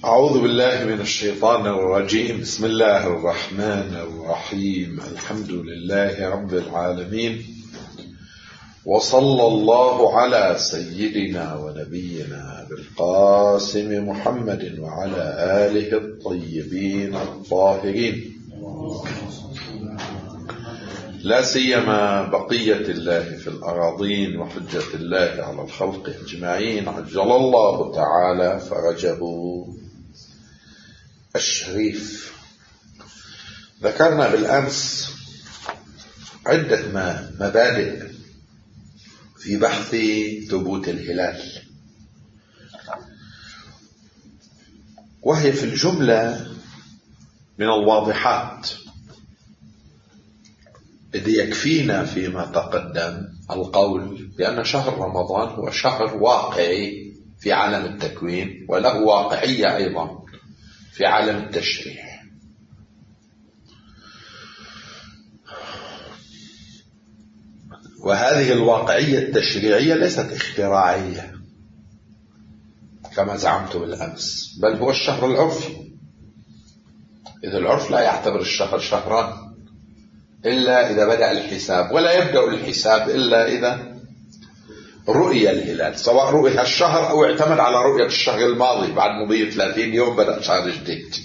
أعوذ بالله من الشيطان الرجيم. بسم الله الرحمن الرحيم. الحمد لله رب العالمين، وصلى الله على سيدنا ونبينا بالقاسم محمد وعلى آله الطيبين الطاهرين، لا سيما بقية الله في الأراضين وحجة الله على الخلق أجمعين، عجل الله تعالى فرجه الشريف. ذكرنا بالأمس عدة مبادئ في بحث ثبوت الهلال، وهي في الجملة من الواضحات، إذ يكفينا فيما تقدم القول بأن شهر رمضان هو شهر واقعي في عالم التكوين، وله واقعية أيضا في عالم التشريع. وهذه الواقعية التشريعية ليست اختراعية كما زعمت بالأمس، بل هو الشهر العرفي، إذ العرف لا يعتبر الشهر شهرا إلا إذا بدأ الحساب، ولا يبدأ الحساب إلا إذا رؤية الهلال، سواء رؤية الشهر أو اعتمد على رؤية الشهر الماضي. بعد مضي 30 يوم بدأ شهر جديد.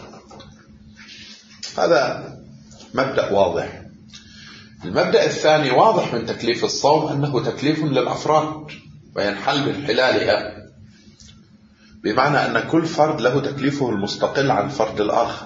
هذا مبدأ واضح. المبدأ الثاني واضح من تكليف الصوم أنه تكليف للأفراد وينحل من خلالها، بمعنى أن كل فرد له تكليفه المستقل عن الفرد الآخر،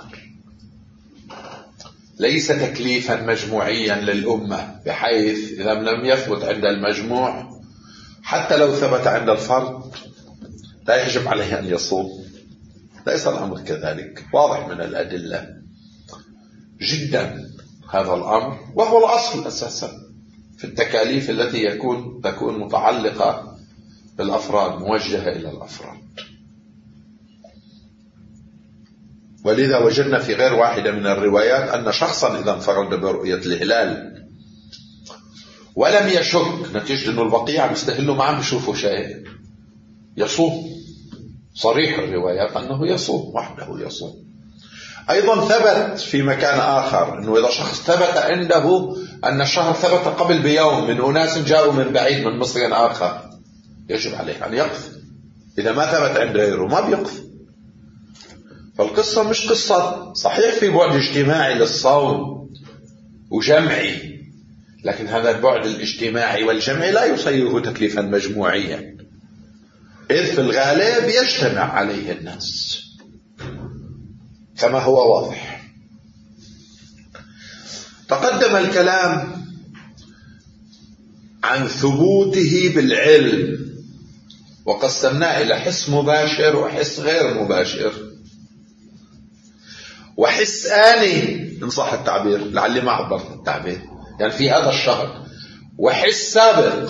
ليس تكليفا مجموعيا للأمة، بحيث إذا لم يثبت عند المجموع حتى لو ثبت عند الفرد لا يجب عليه أن يصوم. ليس الأمر كذلك، واضح من الأدلة جدا هذا الأمر، وهو الأصل أساسا في التكاليف التي تكون متعلقة بالأفراد، موجهة إلى الأفراد. ولذا وجدنا في غير واحدة من الروايات أن شخصا إذا انفرد برؤية الهلال ولم يشك، نتيجة أنه البقية عم يستهلوا ما عم يشوفوا شيء، يصوم. صريح الروايات أنه يصوم، وحده يصوم. أيضا ثبت في مكان آخر أنه إذا شخص ثبت عنده أن الشهر ثبت قبل بيوم من أناس جاءوا من بعيد من مصر آخر، يجب عليه أن يقف. إذا ما ثبت عند غيره ما بيقف. فالقصة مش قصة، صحيح في بعد اجتماعي للصوم وجمعي، لكن هذا البعد الاجتماعي والجمعي لا يصيره تكليفا مجموعيا، إذ في الغالب يجتمع عليه الناس كما هو واضح. تقدم الكلام عن ثبوته بالعلم، وقسمناه إلى حس مباشر وحس غير مباشر، وحس آني إن صح التعبير، لعلي ما عبرت التعبير، يعني في هذا الشهر، وحس سابق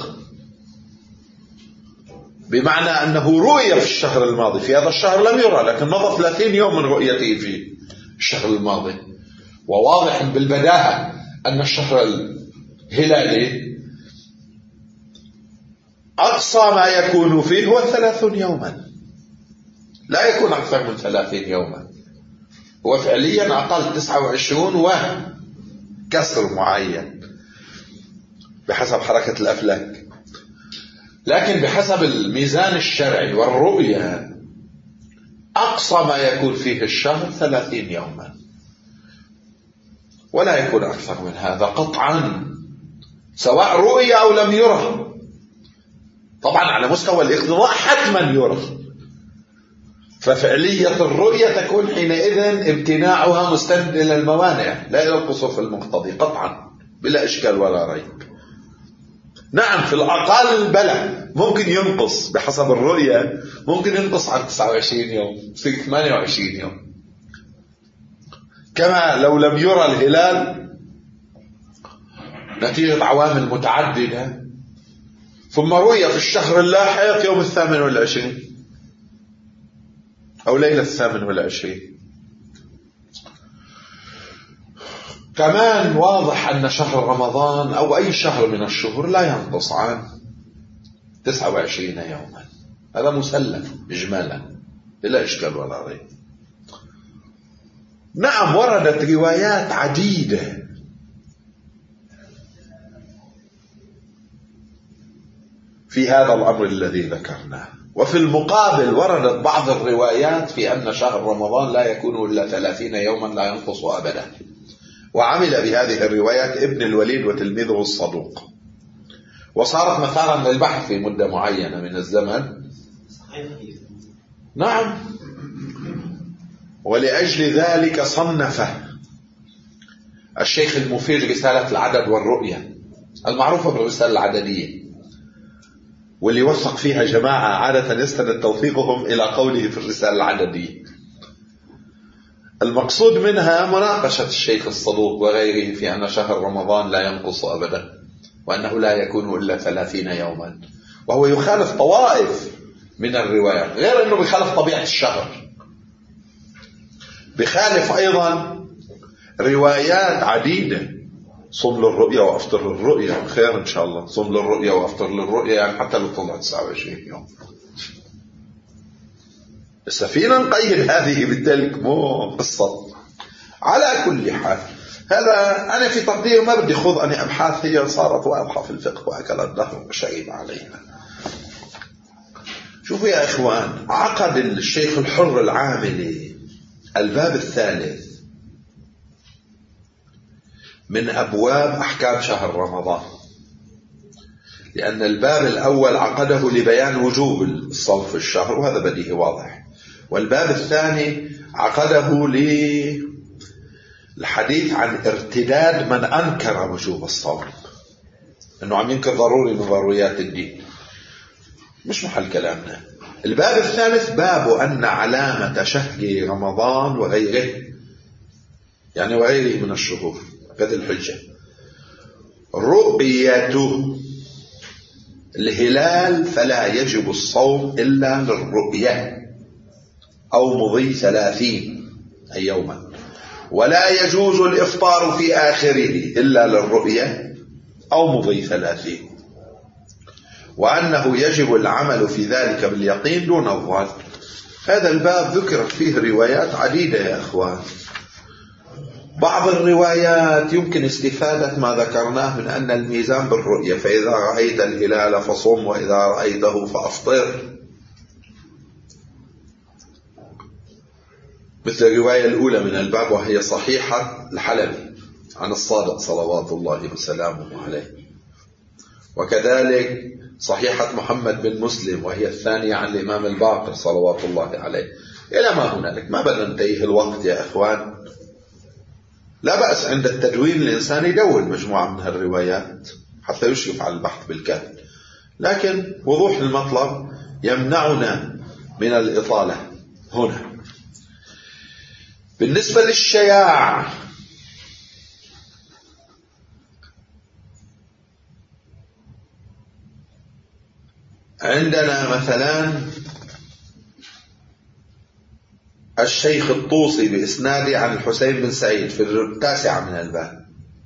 بمعنى أنه رؤية في الشهر الماضي، في هذا الشهر لم يرى، لكن مضى 30 يوم من رؤيته في الشهر الماضي. وواضح بالبداهة أن الشهر الهلالي أقصى ما يكون فيه هو 30 يوما، لا يكون أكثر من 30 يوما، هو فعليا أقل 29 وكسر معين بحسب حركة الأفلاك، لكن بحسب الميزان الشرعي والرؤية أقصى ما يكون فيه الشهر 30 يوما، ولا يكون أكثر من هذا قطعا، سواء رؤية أو لم يرى. طبعا على مستوى الاقتضاء حتما يرى، ففعلية الرؤية تكون حينئذ امتناعها مستند إلى الموانع لا إلى القصور في المقتضي قطعا بلا إشكال ولا ريب. نعم في الأقل بلى ممكن ينقص بحسب الرؤية، ممكن ينقص عن 29 يوم 28 يوم، كما لو لم يرى الهلال نتيجة عوامل متعددة ثم رؤية في الشهر اللاحق يوم 28 أو ليلة 28. كمان واضح أن شهر رمضان أو أي شهر من الشهور لا ينقص عن 29 يوما، هذا مسلم إجمالا. بلا إشكال ولا ريب. نعم وردت روايات عديدة في هذا الأمر الذي ذكرناه، وفي المقابل وردت بعض الروايات في أن شهر رمضان لا يكون إلا 30 يوما لا ينقص أبدا، وعمل بهذه الروايات ابن الوليد وتلميذه الصدوق، وصارت مثارا للبحث في مدة معينة من الزمن. نعم، ولأجل ذلك صنف الشيخ المفيد رسالة العدد والرؤية المعروفة بالرسالة العددية، واللي وثق فيها جماعة عادة يستند توثيقهم إلى قوله في الرسالة العددية. المقصود منها مناقشة الشيخ الصدوق وغيره في أن شهر رمضان لا ينقص أبدا، وأنه لا يكون إلا 30 يوما، وهو يخالف طوائف من الروايات، غير أنه بيخالف طبيعة الشهر، بخالف أيضا روايات عديدة. صم للرؤية وأفطر للرؤية، خير إن شاء الله. صم للرؤية وأفطر للرؤية يعني حتى لو طلعت 29 يوم. بس فينا نقيد هذه بالتلك، مو قصة. على كل حال، هذا أنا في تقدير ما بدي خوض أني أبحاث هي صارت واضحة في الفقه وأكل الدهر وشيب عليها. شوفوا يا إخوان، عقد الشيخ الحر العاملي الباب الثالث من أبواب أحكام شهر رمضان، لأن الباب الأول عقده لبيان وجوب الصوم في الشهر، وهذا بديهي واضح، والباب الثاني عقده للحديث عن ارتداد من أنكر وجوب الصوم، أنه عم ينكر ضروري من ضروريات الدين، مش محل كلامنا. الباب الثالث باب أن علامة شهر رمضان وغيره، يعني وغيره من الشهور قد الحجة، رؤية الهلال فلا يجب الصوم إلا للرؤية أو مضي 30 يوما، ولا يجوز الإفطار في آخره إلا للرؤية أو مضي 30، وأنه يجب العمل في ذلك باليقين دون الظن. هذا الباب ذكرت فيه روايات عديدة يا أخوان. بعض الروايات يمكن استفادة ما ذكرناه من أن الميزان بالرؤية، فإذا رأيت الهلال فصم وإذا رأيته فأفطر، مثل الرواية الأولى من الباب وهي صحيحة الحلبي عن الصادق صلوات الله وسلامه عليه، وكذلك صحيحة محمد بن مسلم وهي الثانية عن الإمام الباقر صلوات الله عليه، إلى ما هنالك. ما بدنا ننتهي الوقت يا إخوان، لا بأس عند التدوين الإنسان يدون مجموعة من الروايات حتى يشرف على البحث بالكامل، لكن وضوح المطلب يمنعنا من الإطالة هنا. بالنسبة للشياع، عندنا مثلا الشيخ الطوسي بإسناده عن الحسين بن سعيد في 9 من الباب،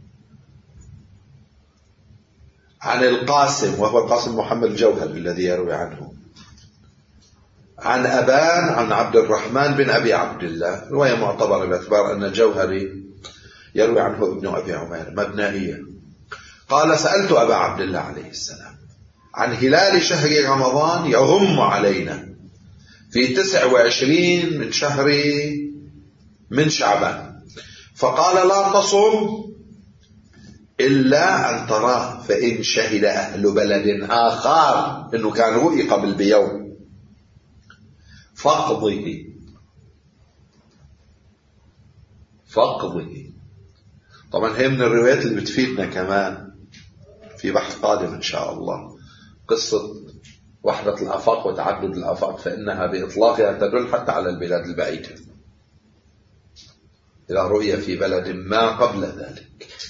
عن القاسم وهو القاسم محمد الجوهري الذي يروي عنه، عن أبان عن عبد الرحمن بن أبي عبد الله، رواية معتبرة باعتبار أن الجوهري يروي عنه ابن أبي عمير مبنائية. قال: سألت أبا عبد الله عليه السلام عن هلال شهر رمضان يغم علينا في 29 من شهر من شعبان، فقال: لا تصم إلا أن تراه، فإن شهد أهل بلد آخر، إنه كان رؤي قبل بيوم، فاقضه. طبعا هي من الروايات اللي بتفيدنا كمان في بحث قادم إن شاء الله، قصة وحدة الآفاق وتعدد الآفاق، فإنها بإطلاقها تدل حتى على البلاد البعيدة إذا رؤية في بلد ما قبل ذلك.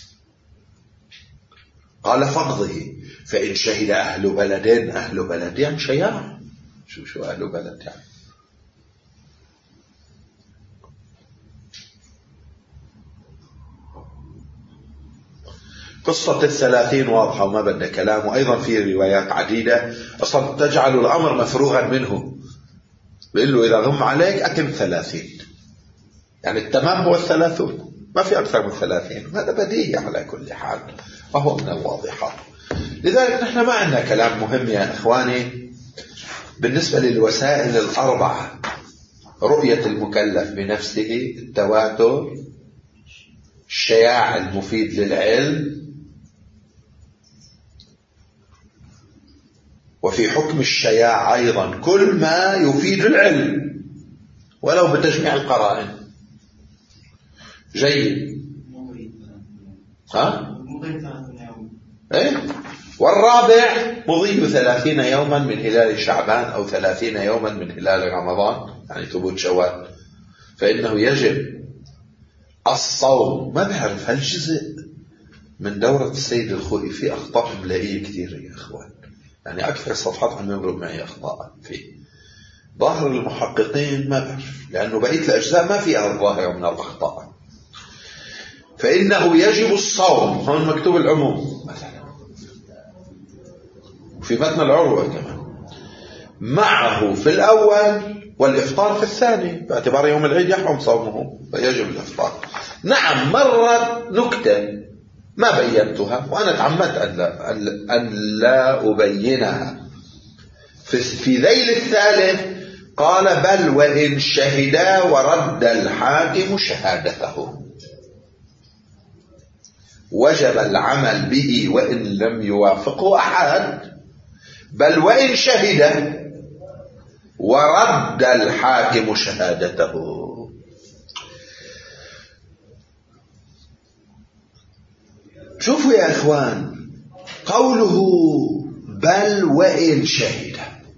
قال: فاقضه، فإن شهد أهل بلد يعني شياع. شو أهل بلد يعني؟ قصة 30 واضحة وما بدنا كلام، وأيضا في روايات عديدة أصلا تجعل الأمر مفروغا منه، بيقول له إذا غم عليك أتم 30، يعني التمام هو 30، ما في أكثر من 30. هذا بديهي على كل حال وهو من الواضحات. لذلك نحن ما عندنا كلام مهم يا إخواني بالنسبة للوسائل الأربعة: رؤية المكلف بنفسه، التواتر، الشياع المفيد للعلم، وفي حكم الشياع أيضا كل ما يفيد العلم ولو بتجميع القرائن. جيد. إيه؟ والرابع مضي 30 يوما من هلال شعبان أو 30 يوما من هلال رمضان، يعني ثبوت شوال، فإنه يجب الصوم. ما بعرف هل جزء من دورة السيد الخوئي في أخطاء ملاقيه كثير يا أخوان، يعني أكثر الصفحات عم يمرق معي أخطاء فيه. ظاهر المحققين ما بعرف، لأنه بقية الأجزاء ما فيها الظاهرة من الأخطاء. فإنه يجب الصوم، هون مكتوب العموم مثلا، وفي متن العروة كمان، معه في الأول والإفطار في الثاني، باعتبار يوم العيد يحرم صومه فيجب الإفطار. نعم مرة نكتة ما بينتها وأنا تعمدت أن لا أبينها. في ذيل الثالث قال: بل وإن شهدا ورد الحاكم شهادته وجب العمل به وإن لم يوافقه أحد. بل وإن شهد ورد الحاكم شهادته. شوفوا يا إخوان، قوله بل وإن شهد،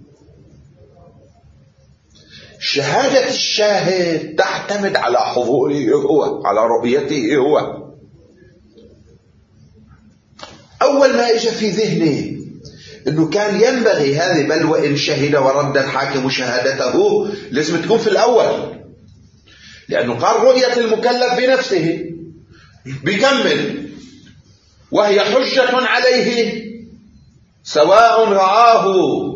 شهادة الشاهد تعتمد على حضوره هو، على رؤيته هو. أول ما إجا في ذهني إنه كان ينبغي هذه بل وإن شهد ورد الحاكم شهادته لازم تكون في الأول، لأنه قال رؤية المكلف بنفسه، بيكمل: وهي حجة عليه سواء رآه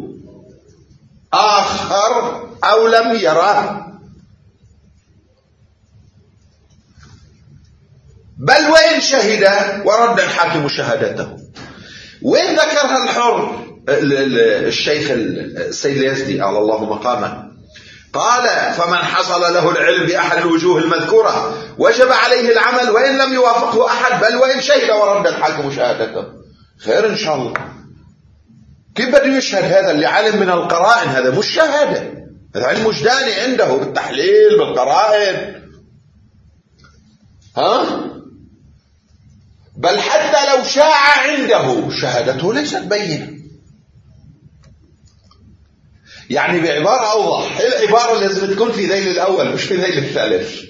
آخر أو لم يراه. بل وإن شهد ورد الحاكم شهادته. وين ذكرها الحر الشيخ السيد اليزدي على الله مقامه؟ قال: فمن حصل له العلم بأحد الوجوه المذكورة وجب عليه العمل وإن لم يوافقه أحد، بل وإن شهد ورد الحاكم شهادته. خير إن شاء الله. كيف بده يشهد هذا اللي علم من القرائن؟ هذا مش شهادة، هذا علم وجداني عنده بالتحليل بالقرائن. بل حتى لو شاع عنده شهادته ليست بينة. يعني بعبارة أوضح، العبارة اللي لازم تكون في ذيل الأول مش في ذيل الثالث،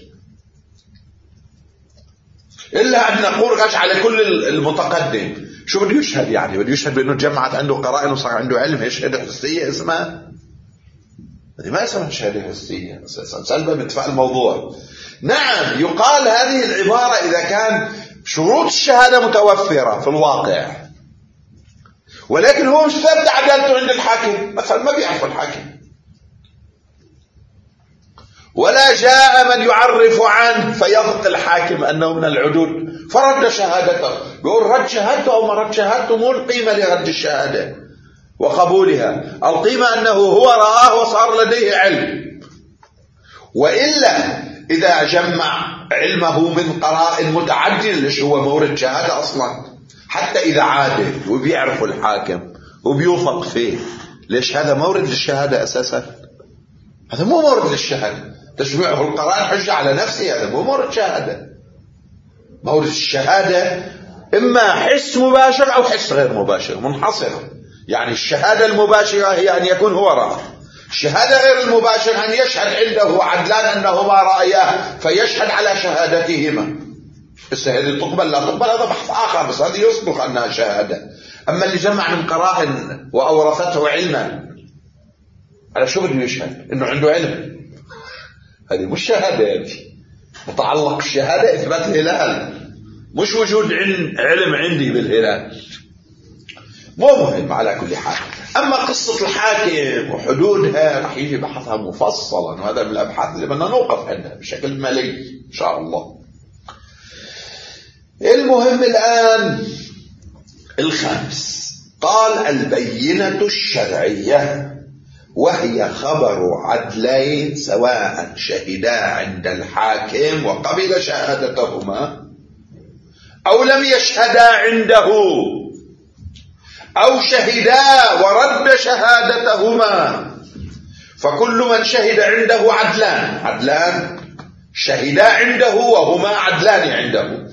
إلا أن نقول غش على كل المتقدم. شو بده يشهد؟ يعني بده يشهد بأنه جمعت عنده قرائن وصار عنده علم. هي شهادة حسية اسمها؟ هذه ما اسمها شهادة حسية أساسا، سلبة باتفاق الموضوع. نعم يقال هذه العبارة إذا كان شروط الشهادة متوفرة في الواقع، ولكن هو مش ثابت عدالته عند الحاكم، مثلا ما بيعرف الحاكم، ولا جاء من يعرف عنه فيضبط الحاكم أنه من العدول فرد شهادته. بيقول رد شهادته أو ما رد شهادته مو القيمة لرد الشهادة وقبولها، القيمة أنه هو رآه وصار لديه علم. وإلا إذا جمع علمه من قرائن متعددة، ليش هو مورد شهادة أصلا؟ حتى إذا عادل وبيعرف الحاكم وبيوثق فيه، ليش هذا مورد للشهادة أساسا؟ هذا مو مورد للشهادة. تجميعه القرائن حجة على نفسه، هذا مو مورد شهادة. مورد الشهادة إما حس مباشر أو حس غير مباشر منحصر. يعني الشهادة المباشرة هي أن يكون هو رأى، الشهادة غير المباشرة أن يشهد عنده عدلان أنهما رأياه فيشهد على شهادتهما. بس هذه تقبل لا تقبل هذا بحث آخر، بس هذه يصدق أنها شهادة. أما اللي جمع من قرائن وأورثته علما، على شو بده يشهد؟ إنه عنده علم. هذه مش شهادة، هذه متعلق الشهادة إثبات الهلال، مش وجود علم عندي بالهلال. مو مهم على كل حال. أما قصة الحاكم وحدودها رح يجي بحثها مفصلا، وهذا من الأبحاث اللي بدنا نوقف عندها بشكل ملي إن شاء الله. المهم الآن الخامس، قال البينة الشرعية، وهي خبر عدلين سواء شهدا عند الحاكم وقبل شهادتهما أو لم يشهدا عنده، أو شهدا ورد شهادتهما، فكل من شهد عنده عدلان شهدا عنده وهما عدلان عنده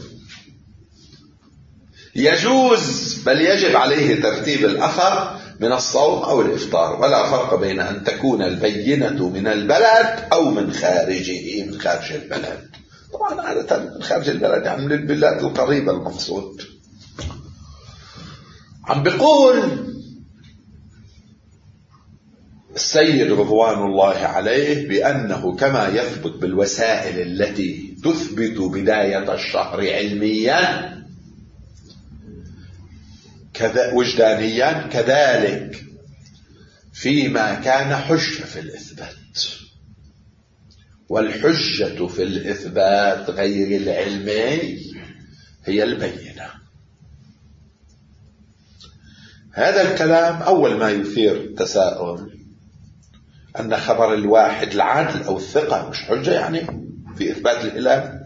يجوز بل يجب عليه ترتيب الأثر من الصوم أو الإفطار، ولا فرق بين أن تكون البينة من البلد أو من خارجه، من خارج البلد. طبعا عادة من خارج البلد يعني من البلاد القريبة المقصود. عم بيقول السيد رضوان الله عليه بأنه كما يثبت بالوسائل التي تثبت بداية الشهر علميا وجدانيا، كذلك فيما كان حجة في الإثبات، والحجة في الإثبات غير العلمي هي البينة. هذا الكلام أول ما يثير تساؤل، أن خبر الواحد العادل أو الثقة مش حجة يعني في إثبات الهلال.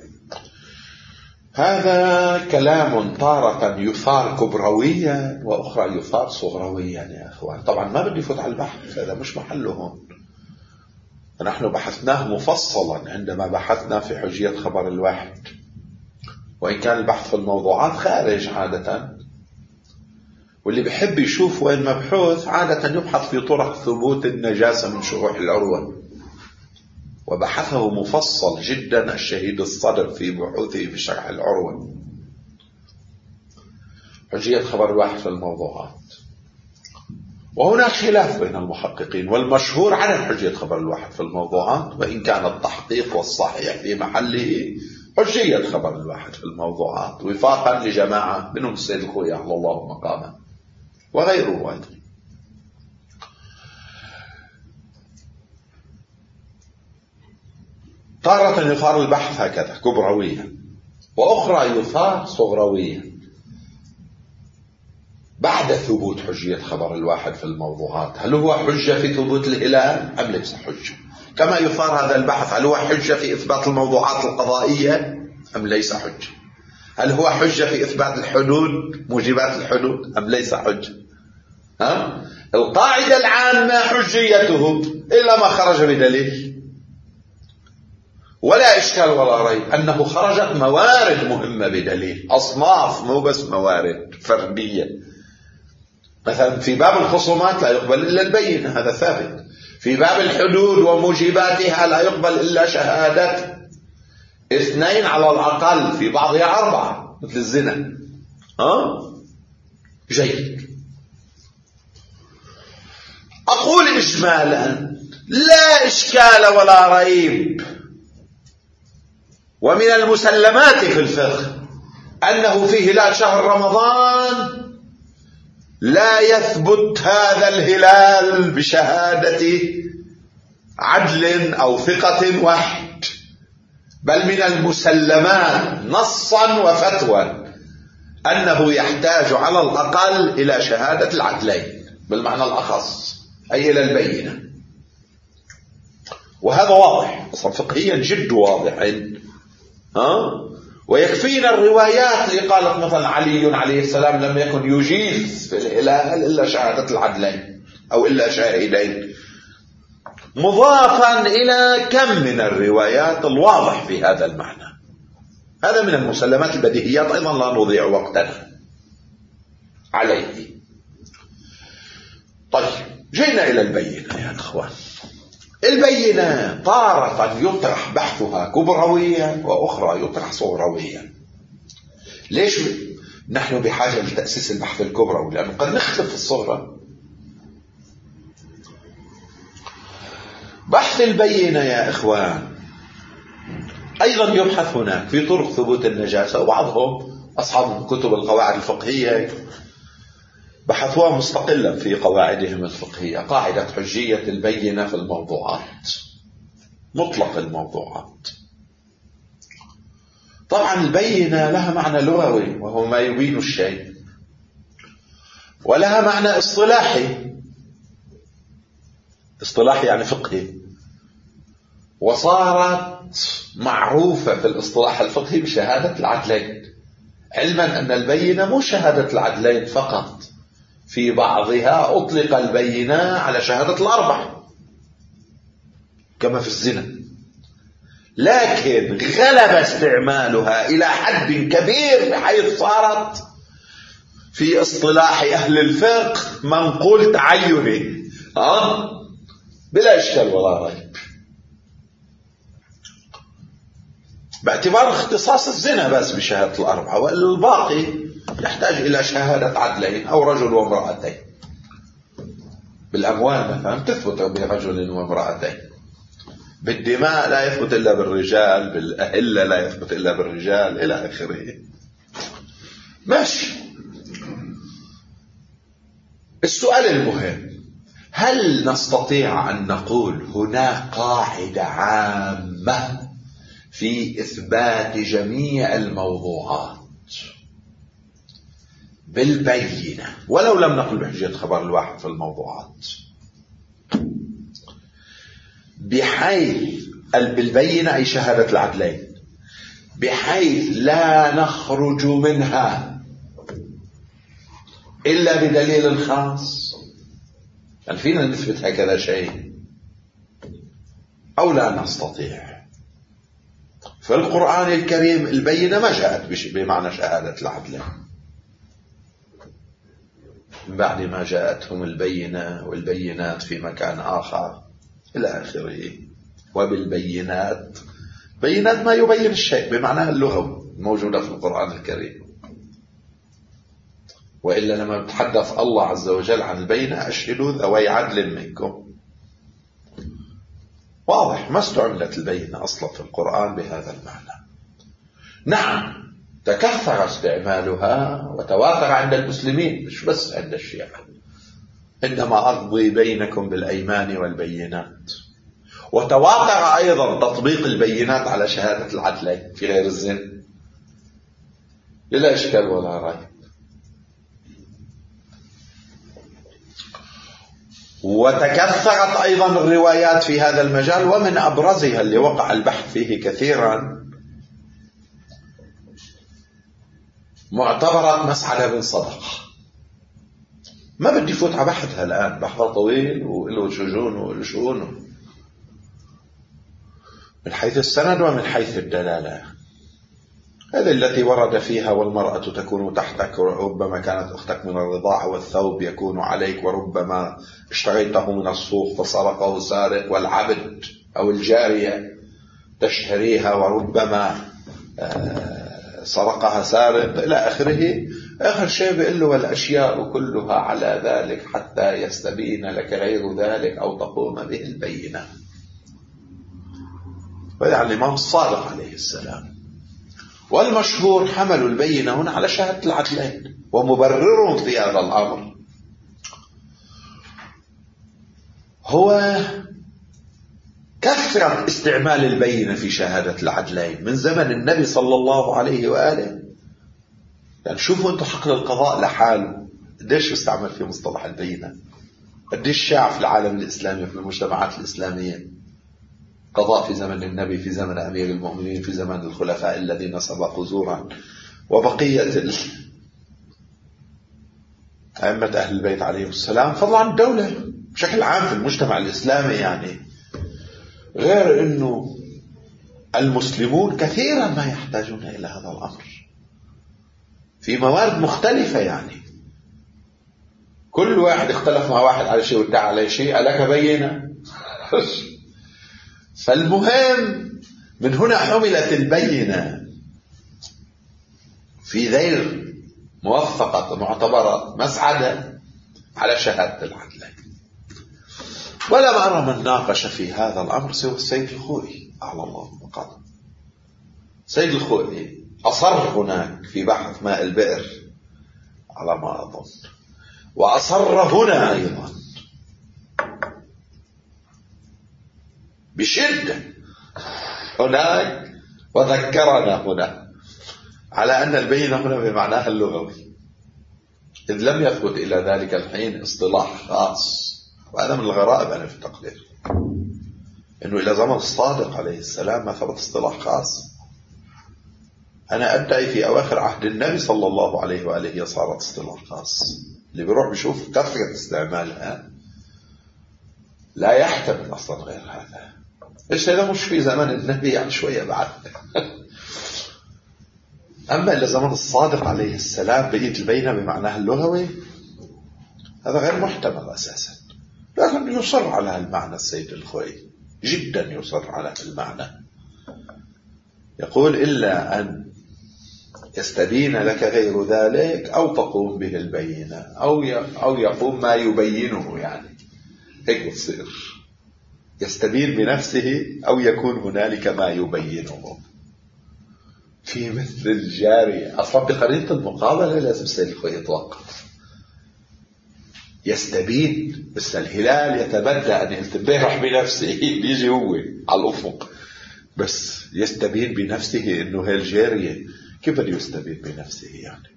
هذا كلام تارة يثار كبرويا وأخرى يثار صغرويا يا أخوان. طبعا ما بدي فوت على البحث، هذا مش محله هون. نحن بحثناه مفصلا عندما بحثنا في حجية خبر الواحد، وإن كان البحث في الموضوعات خارج عادة، واللي بيحب يشوف وين مبحوث عادة يبحث في طرق ثبوت النجاسة من شروح العروة، وبحثه مفصل جدا الشهيد الصدر في بحوثه في شرح العروة. حجية خبر الواحد في الموضوعات، وهناك خلاف بين المحققين، والمشهور عن حجية خبر الواحد في الموضوعات، وإن كان التحقيق والصحيح في محله حجية خبر الواحد في الموضوعات، وفاقا لجماعة منهم السيد الخوي على الله مقامه وغيره أيضا. تارة يثار البحث هكذا كبرويا، وأخرى يثار صغرويا بعد ثبوت حجية خبر الواحد في الموضوعات. هل هو حجة في ثبوت الهلال أم ليس حجة؟ كما يثار هذا البحث، هل هو حجة في إثبات الموضوعات القضائية أم ليس حجة؟ هل هو حجة في إثبات الحدود، موجبات الحدود، أم ليس حجة؟ القاعدة العامة حجيته إلا ما خرج بدليل، ولا إشكال ولا ريب أنه خرجت موارد مهمة بدليل، أصناف مو بس موارد فردية. مثلا في باب الخصومات لا يقبل إلا البينة، هذا ثابت. في باب الحدود وموجباتها لا يقبل إلا شهادة 2 على الأقل، في بعضها 4 مثل الزنا. جيد. أقول إجمالا لا إشكال ولا ريب، ومن المسلمات في الفقه أنه في هلال شهر رمضان لا يثبت هذا الهلال بشهادة عدل أو ثقة واحد، بل من المسلمات نصا وفتوى أنه يحتاج على الأقل إلى شهادة العدلين بالمعنى الأخص، أي إلى البينة. وهذا واضح أصلا فقهيا جد واضح. ويكفينا الروايات اللي قالت مثلا علي عليه السلام لم يكن يجيز في الهلال إلا شهادة العدلين أو إلا شاهدين، مضافا إلى كم من الروايات الواضح في هذا المعنى. هذا من المسلمات البديهيات أيضا، لا نضيع وقتنا عليه. طيب جينا إلى البينة يا أخوان. البينة تارة يطرح بحثها كبرويا وأخرى يطرح صغرويا. ليش نحن بحاجة لتأسيس البحث الكبروي؟ لأنه قد نختلف في الصغرى. بحث البينة يا إخوان أيضا يبحث هناك في طرق ثبوت النجاسة، وبعضهم أصحاب كتب القواعد الفقهية بحثوها مستقلا في قواعدهم الفقهية، قاعدة حجية البينة في الموضوعات، مطلق الموضوعات. طبعا البينة لها معنى لغوي وهو ما يبين الشيء، ولها معنى اصطلاحي، اصطلاحي يعني فقهي، وصارت معروفة في الاصطلاح الفقهي بشهادة العدلين، علما أن البينة مو شهادة العدلين فقط، في بعضها أطلق البينة على شهادة الأربع كما في الزنا، لكن غلب استعمالها إلى حد كبير بحيث صارت في اصطلاح أهل الفقه منقول تعيني بلا إشكال ولا ريب، باعتبار اختصاص الزنا بس بشهادة الأربعة، والباقي يحتاج إلى شهادة عدلين أو رجل وامرأتين. بالأموال مثلا تثبت برجل وامرأتين، بالدماء لا يثبت إلا بالرجال، بالأهلة لا يثبت إلا بالرجال، إلى آخره. ماشي. السؤال المهم، هل نستطيع أن نقول هناك قاعدة عامة في إثبات جميع الموضوعات بالبينة ولو لم نقل بحجية خبر الواحد في الموضوعات، بحيث بالبينة أي شهادة العدلين، بحيث لا نخرج منها إلا بدليل خاص؟ هل فينا نثبت هكذا شيء أو لا نستطيع؟ في القرآن الكريم البينة ما جاءت بمعنى شهادة العدلين، من بعد ما جاءتهم البينة والبينات في مكان آخر إلى آخره. وبالبينات بينات ما يبين الشيء بمعنى اللغوي موجودة في القرآن الكريم، وإلا لما بتحدث الله عز وجل عن البينة أشهدوا ذوي عدل منكم، واضح ما استعملت البينة أصلا في القرآن بهذا المعنى. نعم تكثر استعمالها وتواتر عند المسلمين مش بس عند الشيعة، إنما أقضي بينكم بالأيمان والبينات، وتواتر أيضا تطبيق البينات على شهادة العدلين في غير الزنا بلا إشكال ولا ريب. وتكثرت أيضا الروايات في هذا المجال، ومن أبرزها اللي وقع البحث فيه كثيرا معتبرة مسعد بن صدقة. ما بدي فوت على بحثها الآن، بحثها طويل وله شجون وله شؤونه من حيث السند ومن حيث الدلالة. هذه التي ورد فيها والمرأة تكون تحتك، وربما كانت أختك من الرضاعة، والثوب يكون عليك، وربما اشتريته من السوق فسرقه سارق، والعبد أو الجارية تشتريها وربما سرقها سارق إلى آخره. آخر شيء بيقول له والأشياء كلها على ذلك حتى يستبين لك غير ذلك أو تقوم به البينة. ويعني الإمام الصادق عليه السلام. والمشهور حملوا البينة هنا على شهادة العدلين، ومبررهم في هذا الأمر هو كثرة استعمال البينة في شهادة العدلين من زمن النبي صلى الله عليه وآله. يعني شوفوا أنتم حقل القضاء لحاله قديش استعمل في مصطلح البينة، قديش شاع في العالم الإسلامي في المجتمعات الإسلامية. قضاء في زمن النبي، في زمن أمير المؤمنين، في زمن الخلفاء الذين سبقوا زورا، وبقية أئمة أهل البيت عليهم السلام، فضلا عن الدولة بشكل عام في المجتمع الإسلامي. يعني غير أنه المسلمون كثيرا ما يحتاجون إلى هذا الأمر في موارد مختلفة. يعني كل واحد اختلف مع واحد على شيء وادعى على شيء، ألك بينة؟ فالمهم من هنا حملت البينة في ذيل موثقة معتبرة مسعدة على شهادة العدلين. ولم أرى من ناقش في هذا الأمر سوى السيد الخوئي أعلى الله مقامه. السيد الخوئي أصر هناك في بحث ماء البئر على ما أظن وأصر هنا أيضا بشدة هناك، وذكرنا هنا على أن البينة هنا بمعناها اللغوي، إذ لم يثبت إلى ذلك الحين اصطلاح خاص. وهذا من الغرائب أنا في التقدير، إنه إلى زمن الصادق عليه السلام ما ثبت اصطلاح خاص. أنا أدعي في أواخر عهد النبي صلى الله عليه وآله صارت اصطلاح خاص. اللي بيروح بيشوف كثرة استعمالها لا يحتمل أصلا غير هذا. إيش هذا مش في زمن النبي، يعني شوية بعد. أما إلى زمن الصادق عليه السلام بقيت البينة بمعناها اللغوي، هذا غير محتمل أساسا. لكن يصر على المعنى السيد الخوئي، جدا يصر على المعنى. يقول إلا أن يستبين لك غير ذلك أو تقوم به البينة أو يقوم ما يبينه، يعني هيك تصير يستبين بنفسه أو يكون هنالك ما يبينه. في مثل الجارية أصلا بقرينة المقابلة لازم السيد الخوئي يتوقف. يستبين بس الهلال يتبدى أن يلتبرح بنفسه، بيجي هو على الأفق، بس يستبين بنفسه إنه هي الجارية. كيف يستبين بنفسه يعني؟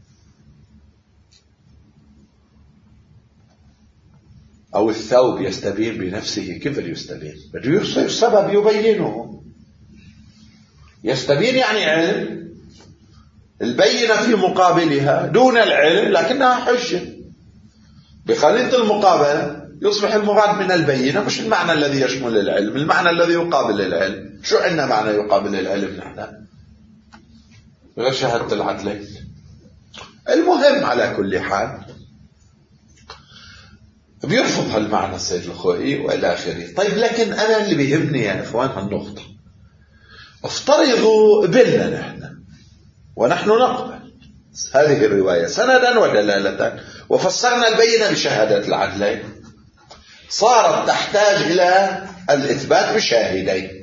أو الثوب يستبين بنفسه، كيف يستبين؟ بده يصير سبب يبينه. يستبين يعني علم، البينة في مقابلها دون العلم لكنها حجة. بقرينة المقابلة يصبح المراد من البينة مش المعنى الذي يشمل العلم، المعنى الذي يقابل العلم. شو عندنا معنى يقابل العلم نحن؟ غير شهادة العدلين. المهم على كل حال بيرفض هالمعنى السيد الخوئي وإلى آخره. طيب لكن أنا اللي بيهمني يا إخوان هالنقطة، افترضوا قبلنا نحن ونحن نقبل هذه الرواية سندا ودلالة وفسرنا البينة بشهادة العدلين، صارت تحتاج إلى الإثبات بشاهدين.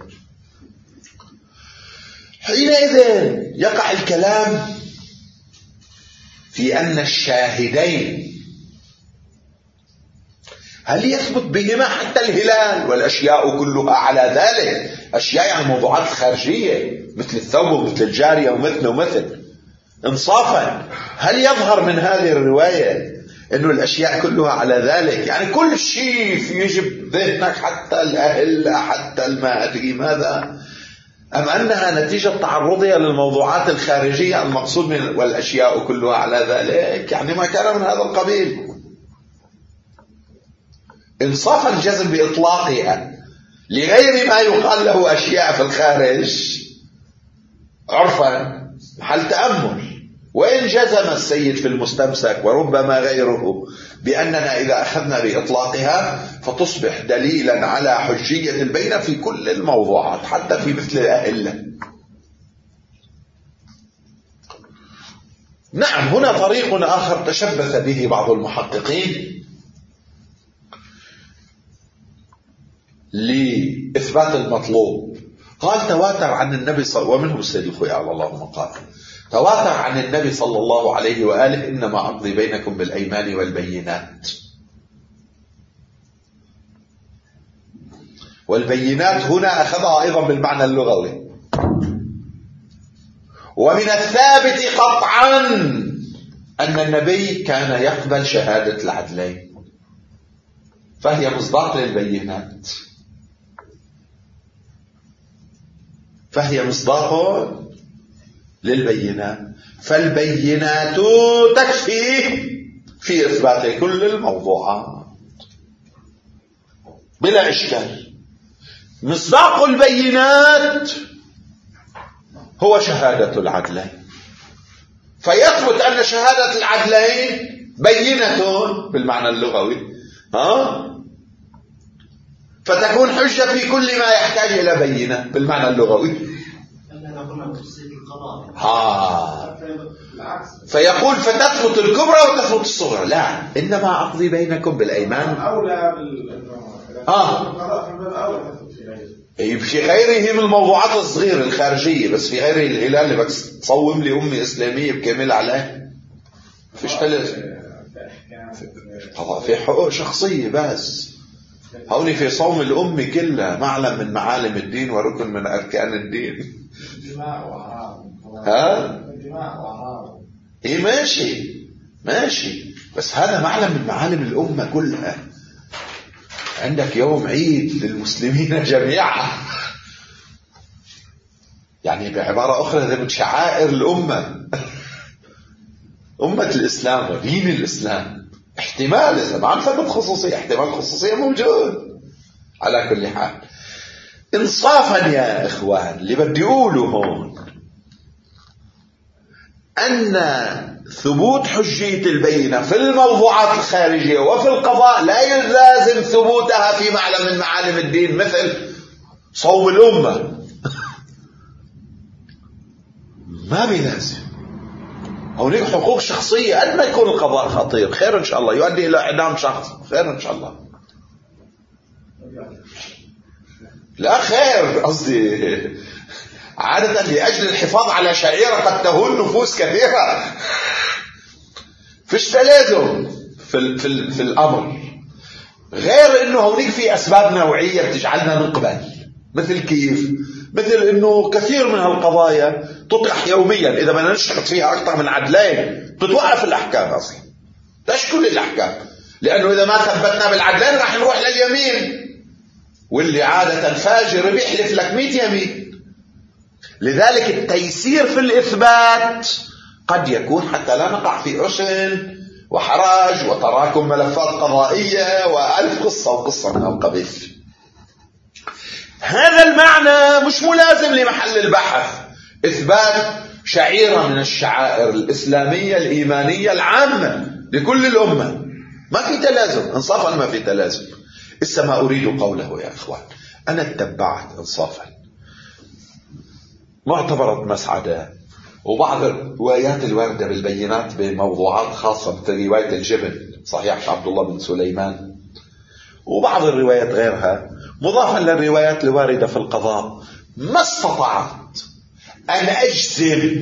حينئذ يقع الكلام في أن الشاهدين هل يثبت بهما حتى الهلال والأشياء كلها على ذلك؟ أشياء يعني موضوعات خارجية مثل الثوب ومثل الجارية ومثل انصافا. هل يظهر من هذه الرواية أنه الأشياء كلها على ذلك؟ يعني كل شيء يجب ذهنك حتى الأهلة حتى ما أدري ماذا، أم أنها نتيجة تعرضها للموضوعات الخارجية المقصود من والأشياء كلها على ذلك؟ يعني ما كان من هذا القبيل. انصافا الجزم بإطلاقها لغير ما يقال له أشياء في الخارج عرفا محل تأمل. وإن جزم السيد في المستمسك وربما غيره بأننا إذا أخذنا بإطلاقها فتصبح دليلا على حجية البينة في كل الموضوعات حتى في مثل الأهلة. نعم هنا طريق آخر تشبث به بعض المحققين لإثبات المطلوب. قال تواتر عن النبي ومنهم السيد الخوئي على الله مقال، تواتر عن النبي صلى الله عليه وآله إنما أقضي بينكم بالأيمان والبينات. والبينات هنا أخذها أيضا بالمعنى اللغوي. ومن الثابت قطعا أن النبي كان يقبل شهادة العدلين، فهي مصداق للبينات، فهي مصداق للبينات، فالبينات تكفي في إثبات كل الموضوعات بلا إشكال. مصداق البينات هو شهادة العدلين، فيثبت أن شهادة العدلين بينة بالمعنى اللغوي، فتكون حجة في كل ما يحتاج إلى بينة بالمعنى اللغوي. فيقول فتثبت الكبرى وتثبت الصغرى. لا، إنما أقضي بينكم بالأيمان أولى في غيره من الموضوعات الصغيرة الخارجية، بس في غيره الهلال اللي بس تصوم لي أمي إسلامية بكامل عليه فيش حلل القضاء في حقوق شخصية بس. هوني في صوم الأمة كلها معلم من معالم الدين وركن من أركان الدين. ها؟ إيه ماشي بس هذا معلم من معالم الأمة كلها. عندك يوم عيد للمسلمين جميعا، يعني بعبارة أخرى هذا من شعائر الأمة أمة الإسلام ودين الإسلام. احتمال إذا ما عم ثبت خصوصية، احتمال الخصوصية موجود. على كل حال إنصافا يا إخوان اللي بدي أقوله هون أن ثبوت حجية البينة في الموضوعات الخارجية وفي القضاء لا يلازم ثبوتها في معلم من معالم الدين مثل صوم الأمة. ما بيلازم. هناك حقوق شخصية قد ما يكون القضاء خطير خير إن شاء الله يؤدي إلى إعدام شخص خير إن شاء الله، لا خير قصدي عادة لأجل الحفاظ على شعيرة قد تهون نفوس كثيرة. فيش تلازم في الأمر، غير إنه هناك في أسباب نوعية بتجعلنا نقبل. مثل كيف؟ مثل إنه كثير من هالقضايا تطرح يوميا، إذا ما نشرط فيها أكثر من عدلين بتتوقف الأحكام أصلا. ليش كل الأحكام؟ لأنه إذا ما ثبتنا بالعدلين راح نروح لليمين، واللي عادة فاجر بيحلف لك 100 يمين. لذلك التيسير في الإثبات قد يكون حتى لا نقع في أسن وحرج وتراكم ملفات قضائية وألف قصة وقصة من القبيل. هذا المعنى مش ملازم لمحل البحث إثبات شعيرة من الشعائر الإسلامية الإيمانية العامة لكل الأمة. ما في تلازم، انصافا ما في تلازم. إسا ما أريد قوله يا إخوان، أنا اتبعت انصافا معتبرة مسعدة وبعض الروايات الواردة بالبينات بموضوعات خاصة مثل رواية الجبن صحيح عبد الله بن سليمان وبعض الروايات غيرها، مضافا للروايات الواردة في القضاء، ما استطعت أن أجزم.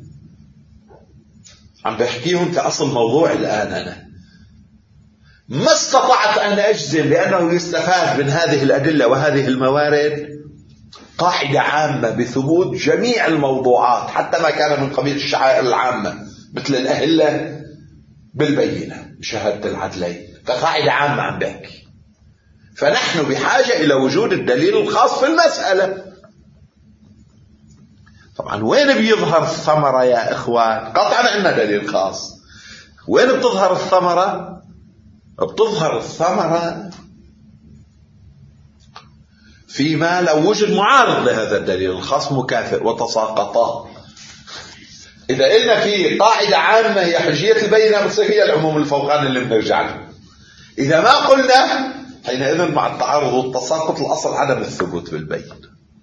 عم بحكيهم كأصل موضوع الآن. أنا ما استطعت أن أجزم لأنه يستفاد من هذه الأدلة وهذه الموارد قاعدة عامة بثبوت جميع الموضوعات حتى ما كان من قبيل الشعائر العامة مثل الأهلة بالبينة بشهادة العدلين، كقاعدة عامة عم بحكي. فنحن بحاجة إلى وجود الدليل الخاص في المسألة. طبعا وين بيظهر الثمرة يا إخوان؟ قطعا عندنا دليل خاص. وين بتظهر الثمرة؟ بتظهر الثمرة فيما لو وجد معارض لهذا الدليل الخاص مكافئ وتساقطا. إذا قلنا في قاعدة عامة هي حجية البينة بتصير هي العموم الفوقاني اللي بنرجع له. إذا ما قلنا حينئذ مع التعارض والتساقط الأصل عدم الثبوت بالبينة.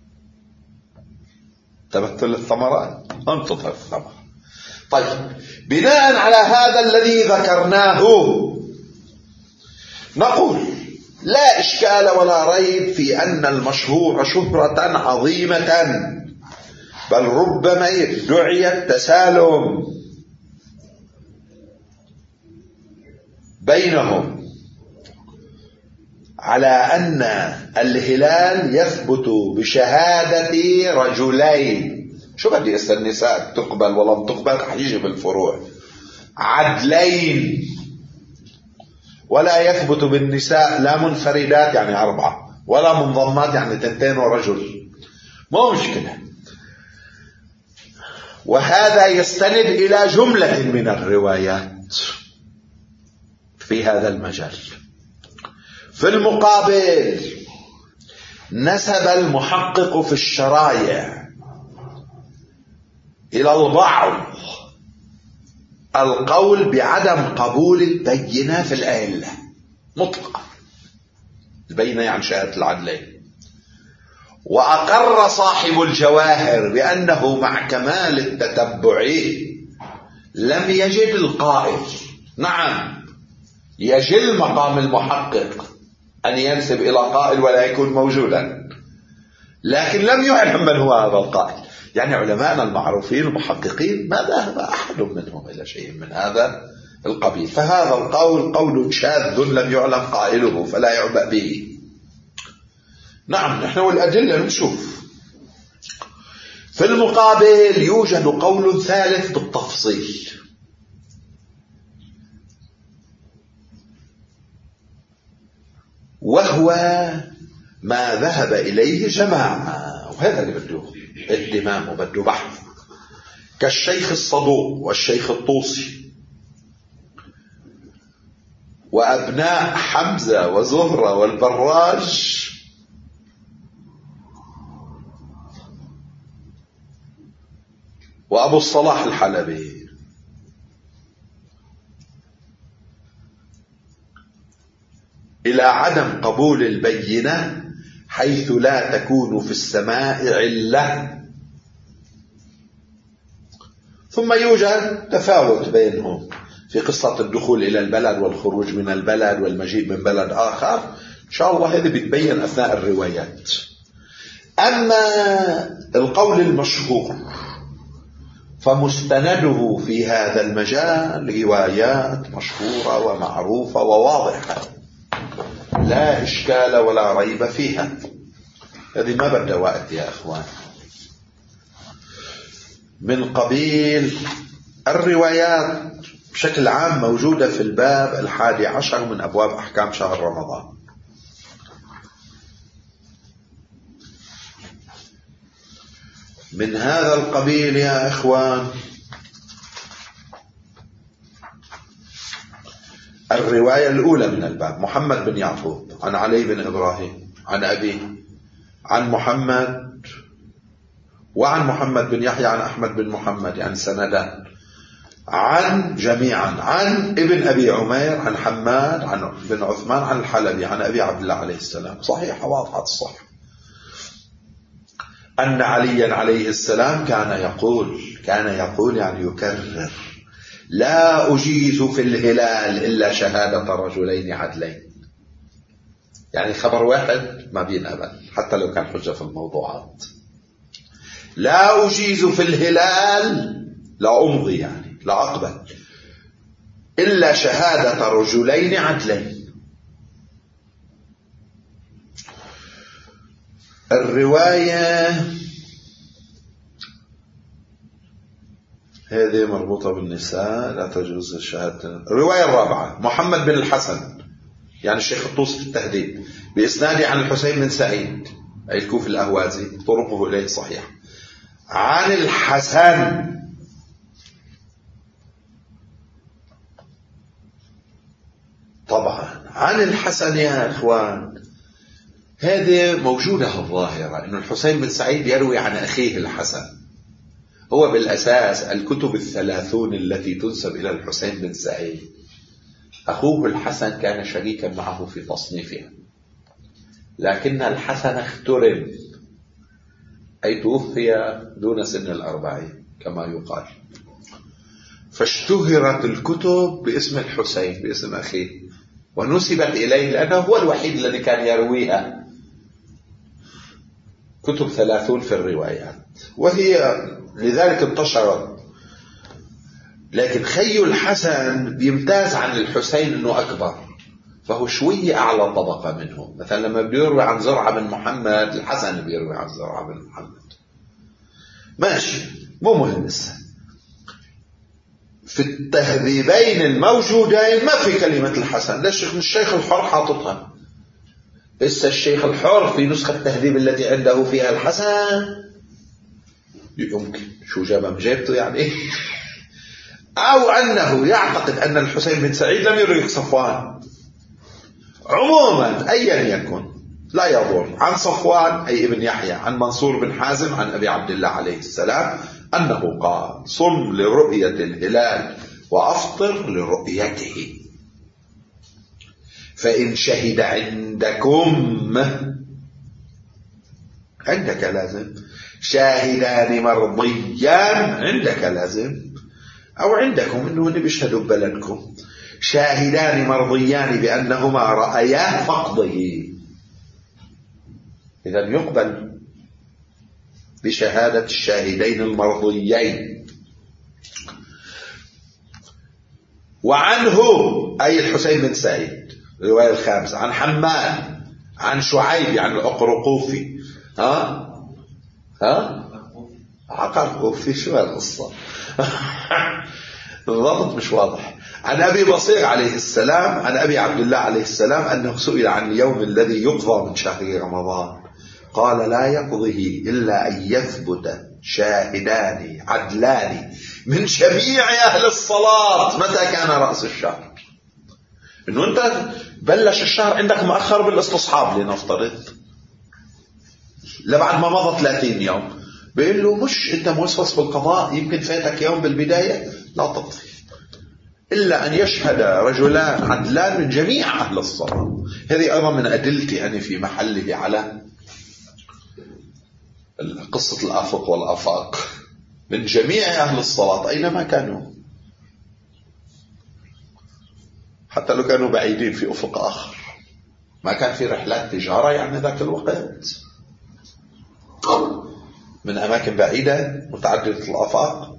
تمثل الثمرات أن تظهر الثمرة. طيب بناء على هذا الذي ذكرناه نقول لا إشكال ولا ريب في أن المشهور شهرة عظيمة، بل ربما يدعي التسالم بينهم على أن الهلال يثبت بشهادة رجلين. شو بدي أسأل النساء تقبل ولا تقبل؟ حيجي بالفروع عدلين، ولا يثبت بالنساء لا منفردات يعني 4 ولا منضمات يعني 2 ورجل. مو مشكلة. وهذا يستند إلى جملة من الروايات في هذا المجال. في المقابل نسب المحقق في الشرايع إلى البعض القول بعدم قبول البينة في الأئلة مطلقا، البينة يعني شهادة العدلين. وأقر صاحب الجواهر بأنه مع كمال التتبع لم يجد القائل. نعم يجل مقام المحقق أن ينسب إلى قائل ولا يكون موجودا، لكن لم يعلم من هو هذا القائل. يعني علماءنا المعروفين المحققين ما ذهب أحد منهم إلى شيء من هذا القبيل. فهذا القول قول شاذ لم يعلم قائله فلا يعبأ به. نعم نحن والأدلة نشوف. في المقابل يوجد قول ثالث بالتفصيل، وهو ما ذهب إليه جماعة، وهذا اللي بده اهتمام وبده بحث، كالشيخ الصدوق والشيخ الطوسي وأبناء حمزة وزهرة والبراج وأبو الصلاح الحلبي. إلى عدم قبول البينة حيث لا تكون في السماء علة. ثم يوجد تفاوت بينهم في قصة الدخول إلى البلد والخروج من البلد والمجيء من بلد آخر، إن شاء الله هذا بيتبين أثناء الروايات. أما القول المشهور فمستنده في هذا المجال روايات مشهورة ومعروفة وواضحة لا إشكال ولا ريب فيها. هذه ما بدها وقت يا أخوان. من قبيل الروايات بشكل عام موجودة في الباب 11 من أبواب أحكام شهر رمضان. من هذا القبيل يا إخوان الرواية الأولى من الباب، محمد بن يعقوب عن علي بن إبراهيم عن أبيه عن محمد وعن محمد بن يحيى عن أحمد بن محمد، يعني سندان عن جميعا عن ابن أبي عمير عن حماد عن بن عثمان عن الحلبي عن أبي عبد الله عليه السلام، صحيحة واضحة الصح، أن عليا عليه السلام كان يقول يعني يكرر: لا أجيز في الهلال إلا شهادة رجلين عدلين. يعني خبر واحد ما بينقبل حتى لو كان حجة في الموضوعات. لا أجيز في الهلال، لا أمضي يعني لا أقبل إلا شهادة رجلين عدلين. الرواية هذه مربوطة بالنساء لا تجوز الشهادة. الرواية الرابعة محمد بن الحسن يعني الشيخ الطوسي في التهذيب بإسناده عن الحسين بن سعيد أي الكوفي الأهوازي، طرقه إليه صحيح، عن الحسن طبعا عن الحسن يا إخوان. هذه موجودة الظاهرة أن الحسين بن سعيد يروي عن أخيه الحسن. هو بالأساس الكتب 30 التي تنسب إلى الحسين بن سعيد أخوه الحسن كان شريكا معه في تصنيفها، لكن الحسن اخترم أي توفي دون سن 40 كما يقال، فاشتهرت الكتب باسم الحسين باسم أخيه ونسبت إليه لأنه هو الوحيد الذي كان يرويها. كتب 30 في الروايات وهي لذلك انتشرت. لكن خي الحسن بيمتاز عن الحسين أنه أكبر، فهو شوية أعلى طبقة منه. مثلا لما بيروي عن زرعة بن محمد الحسن بيروي عن زرعة بن محمد، ماشي مو مهم. في التهذيبين الموجودين ما في كلمة الحسن. ليش الشيخ الحر حاططها؟ لسه الشيخ الحر في نسخة التهذيب التي عنده فيها الحسن يمكن شو جابها من جيبته يعني أو أنه يعتقد أن الحسين بن سعيد لم يروي صفوان. عموما أيا يكن لا يضر. عن صفوان أي ابن يحيى عن منصور بن حازم عن أبي عبد الله عليه السلام أنه قال: صم لرؤية الهلال وأفطر لرؤيته، فإن شهد عندك لازم شاهدان مرضيان، عندك لازم أو عندكم إنه بيشهدوا ببلدكم شاهدان مرضيان بأنهما رأيا فقضه، إذا يقبل بشهادة الشاهدين المرضيين. وعنه أي الحسين بن سعيد الرواية الخامسة، عن حماد عن شعيب عن الأقرقوفي. عقرقوفي شو هالقصة؟ الضبط مش واضح. عن أبي بصير عليه السلام عن أبي عبد الله عليه السلام أنه سئل عن اليوم الذي يقضى من شهر رمضان قال لا يقضيه إلا أن يثبت شاهدان عدلان من جميع أهل الصلاة. متى كان رأس الشهر؟ إنه أنت بلش الشهر عندك مؤخر بالاستصحاب لنفترض لبعد ما مضى 30 يوم، بيقول له مش أنت موسوس بالقضاء يمكن فاتك يوم بالبداية، لا تقضي إلا أن يشهد رجلان عدلان من جميع أهل الصلاة. هذه أيضا من أدلتي أنا في محله على قصة الآفق والآفاق، من جميع أهل الصلاة أينما كانوا، حتى لو كانوا بعيدين في أفق آخر. ما كان في رحلات تجارة يعني ذاك الوقت من أماكن بعيدة متعددة الآفاق.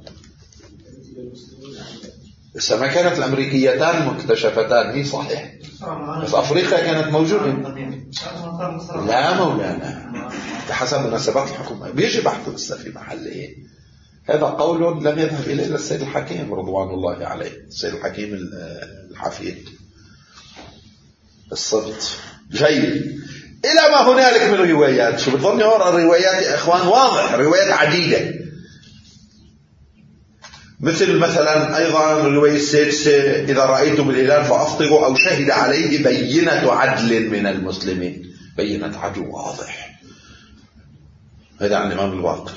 بس ما كانت الأمريكيتان مكتشفتان، هي صحيح، بس أفريقيا كانت موجودة. لا مولانا، بحسب مناسبات الحكومة بيجي بحثه بس في محله. هذا قول لم يذهب إليه إلا السيد الحكيم رضوان الله عليه، السيد الحكيم الحفيد الصبت. جيد. إلى ما هنالك من روايات. شو بتظني هون الروايات يا إخوان؟ واضح، روايات عديدة، مثلا أيضا الرواية السادسة إذا رأيتم الهلال فأفطروا أو شهد عليه بينة عدل من المسلمين. بينة عدل واضح، هذا عن الإمام الباقر.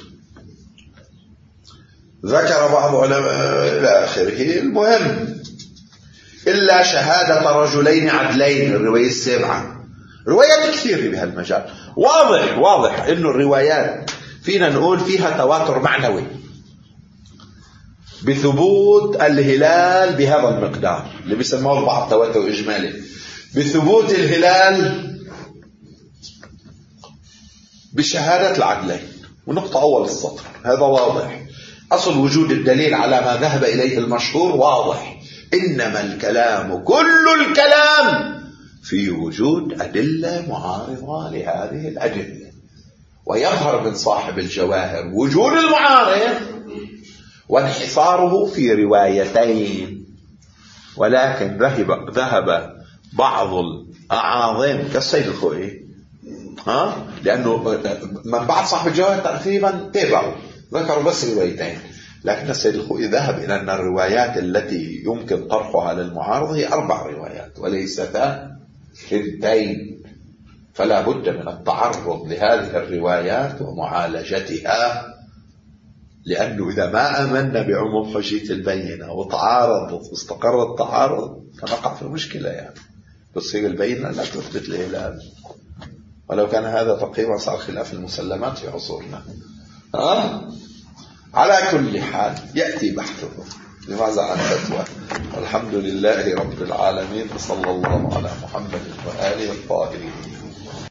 ذكر بعض علماء إلى آخره. المهم إلا شهادة رجلين عدلين، الرواية السابعة. روايات كثيرة بهالمجال. واضح إنه الروايات فينا نقول فيها تواتر معنوي بثبوت الهلال بهذا المقدار اللي بيسموه البعض تواتر إجمالي، بثبوت الهلال بشهادة العدلين. ونقطة أول السطر هذا واضح. أصل وجود الدليل على ما ذهب إليه المشهور واضح. إنما الكلام كل الكلام في وجود أدلة معارضة لهذه الأدلة، ويظهر من صاحب الجواهر وجود المعارض وانحصاره في روايتين. ولكن ذهب بعض الأعاظم كالسيد الخوئي، لأنه من بعد صاحب الجواهر تقريبا تابعوا ذكروا بس روايتين، لكن السيد الخوئي ذهب إلى أن الروايات التي يمكن طرحها للمعارض هي 4 روايات وليستا 2. فلا بد من التعرض لهذه الروايات ومعالجتها، لأنه إذا ما آمنا بعموم حجية البينة وتعارضت واستقر التعارض فنقع في مشكلة يعني. تصير البينة لا تثبت الهلال، ولو كان هذا تقريبا صار خلاف المسلمات في عصورنا. على كل حال يأتي بحثه لماذا عن فتوى. والحمد لله رب العالمين، وصلى الله على محمد وآله الطاهرين.